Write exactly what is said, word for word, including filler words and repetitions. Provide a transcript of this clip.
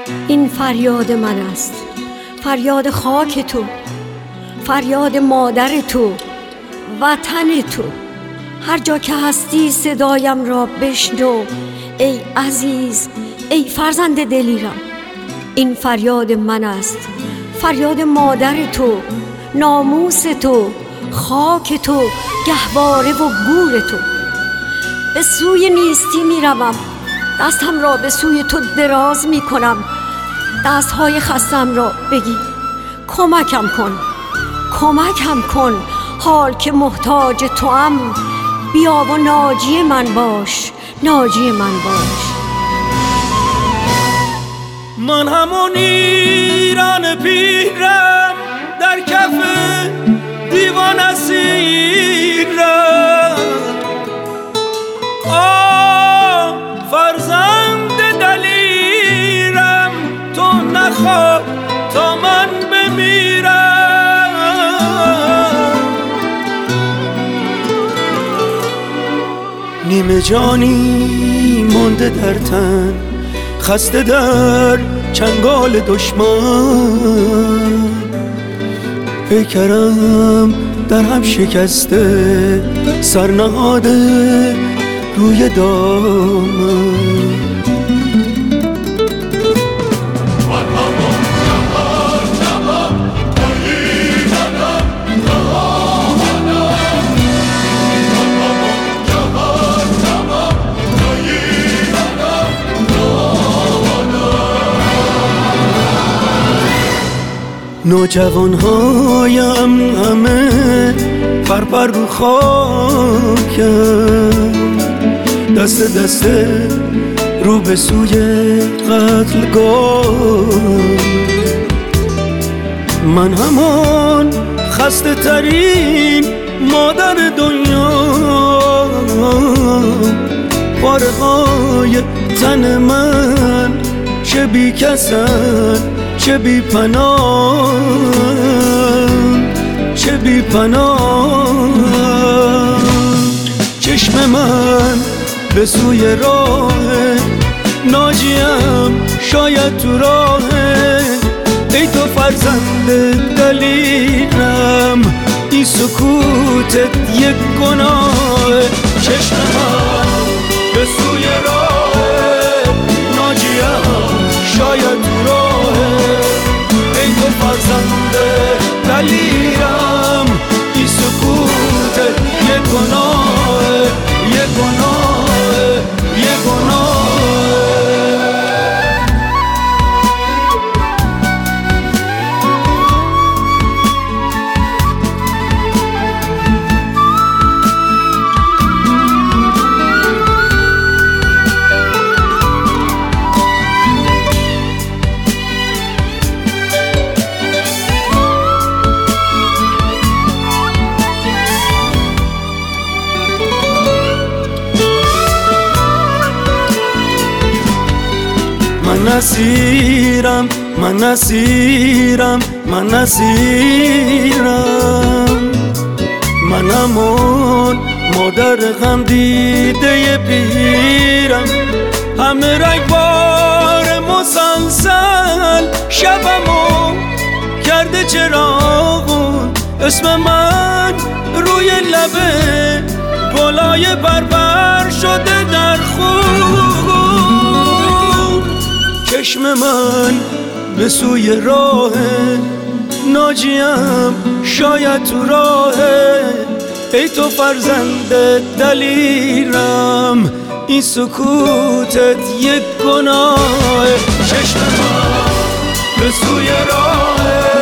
این فریاد من است، فریاد خاک تو، فریاد مادر تو، وطن تو. هر جا که هستی صدایم را بشنو ای عزیز، ای فرزند دلیرم. این فریاد من است، فریاد مادر تو، ناموس تو، خاک تو، گهواره و گور تو. به سوی نیستی می روم، دستم را به سوی تو دراز می کنم. دستهای خستم را بگیر، کمکم کن، کمکم کن. حال که محتاج توام، بیا و ناجی من باش، ناجی من باش. من همون ایران پیرم، در کف دیوان اسیرم. آه فرزند دلیرم، تو نخواه تا من بمیرم. نیمه جانی مانده در تن، خسته در چنگال دشمن. پیکرم در هم شکسته، سرنهاده روی دامن. نوجوانهایم همه پرپر رو خاکم، دست دسته رو به سوی قتلگاه. من همان خسته ترین مادر دنیا، پاره های تن من چه بی کسن، چه بی پناه، چه بی پناه. چشم من به سوی راه ناجیم، شاید تو راه. ای تو فرزند دلیرم، این سکوتت یک گناه. چشم من به سوی راه ناجیم، شاید تو راه. ای تو فرزند دلیرم، این سکوت یه گناه، یه گناه، یه گناه. من اسیرم، من اسیرم، من اسیرم. من همون مادر غم دیده پیرم، همه رگبار مسلسل شبمو کرده چراغون. اسم من روی لبه گلای بربر شده در خون. چشم من به سوی راه ناجیم، شاید تو راه. ای تو فرزند دلیرم، این سکوتت یک گناه. چشم من به سوی راه